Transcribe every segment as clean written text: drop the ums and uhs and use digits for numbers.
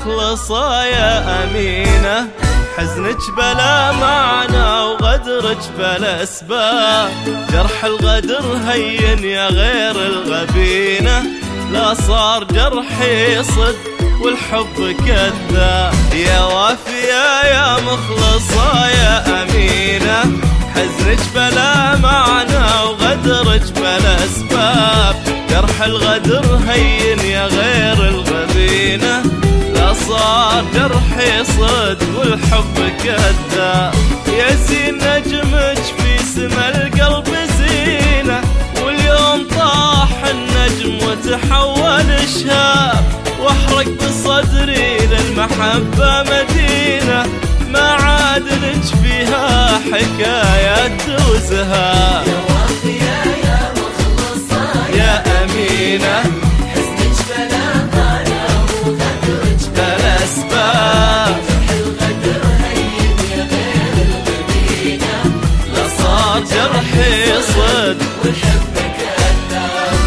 مخلصة يا أمينة، حزنك بلا معنى وغدرك بلا أسباب، جرح الغدر هين يا غير الغبينة، لا صار جرحي صدق والحب كذاب. يا وافية يا مخلصة يا أمينة، حزنك بلا معنى وغدرك بلا أسباب، جرح الغدر هين يا غير الغبينة، لا صار جرحي صدق والحب كذاب. يا زين نجمك في سما القلب زينة، واليوم طاح النجم وتحول شهاب، واحرق بصدري للمحبة مدينة، ما عاد لك فيها حكايات وزهاب. يا وافية يا مخلصة يا أمينة، حزنك بلا معنى وغدرك بلا أسباب، جرح الغدر هين يا غير الغبينة، لا صار جرحي صدق والحب كذاب.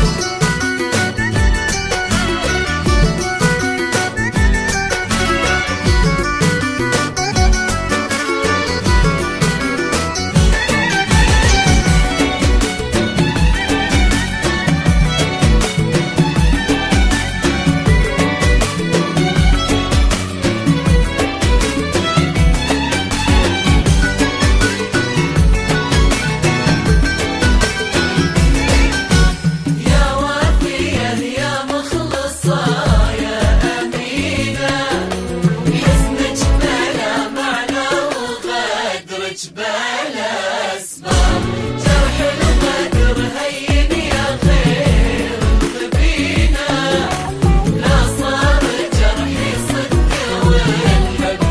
بلا أسباب، جرح الغدر هين يا غير الغبينة، لا صار جرحي صدق والحب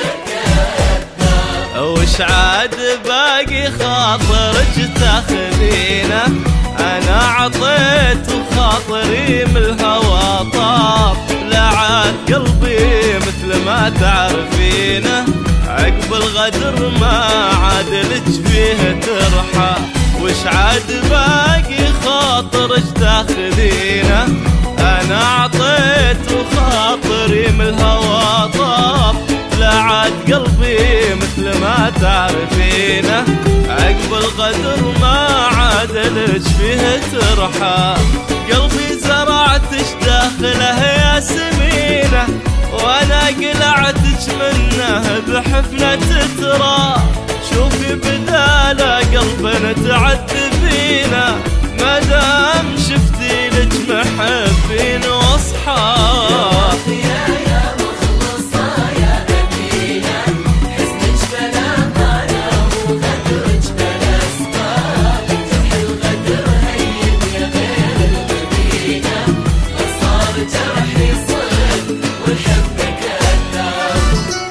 كذاب. وش عاد باقي خاطرك تاخذينه، أنا عطيت وخاطري من الهوى طاب، لا عاد قلبي مثل ما تعرفينه، عقب الغدر ما عاد لك فيه ترحى. وش عاد باقي خاطرك تاخذينه، أنا عطيت وخاطري من الهوى طاب، لا عاد قلبي مثل ما تعرفينه، عقب الغدر ما عاد لك فيه ترحى. قلبي زرعتش داخله يا سمينة، وانا قلعتك منه بحفنة ترى، شوفي بداله قلبنا تعذبينا، ما دام شفتي لك محبين واصحاب. يا مخلصة يا أمينة، حزنك بلا معنى وغدرك بلا أسباب، جرح الغدر هين يا غير الغبينة، لا صار جرحي صدق والحب كذاب.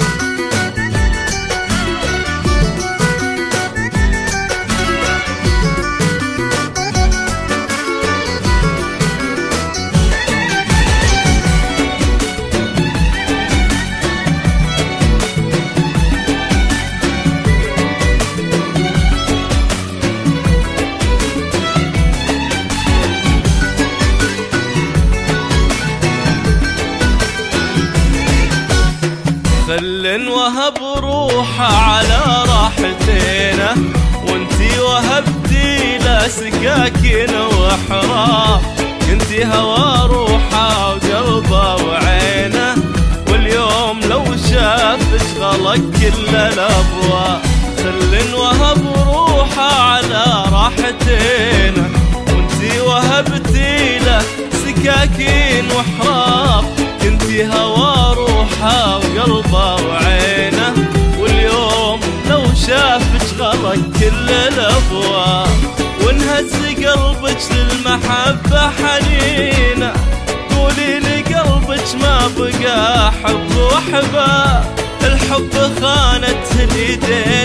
خل وهب روحه على راحتينا، وانتي وهبتي لا سكاكين وحراه، كنتي هوا روحه وقلبه وعينه، واليوم لو شافك غلق كل الابواب. خل وهب روحه على راحتينا، وانتي وهبتي له سكاكين وحراب، كنتي هوا روحه وقلبه وعينه، واليوم لو شافك غلق كل الابواب. وانهز قلبك للمحبة حنينة، قولي لي قلبك ما بقى حب وحباب، الحب خانته اليدين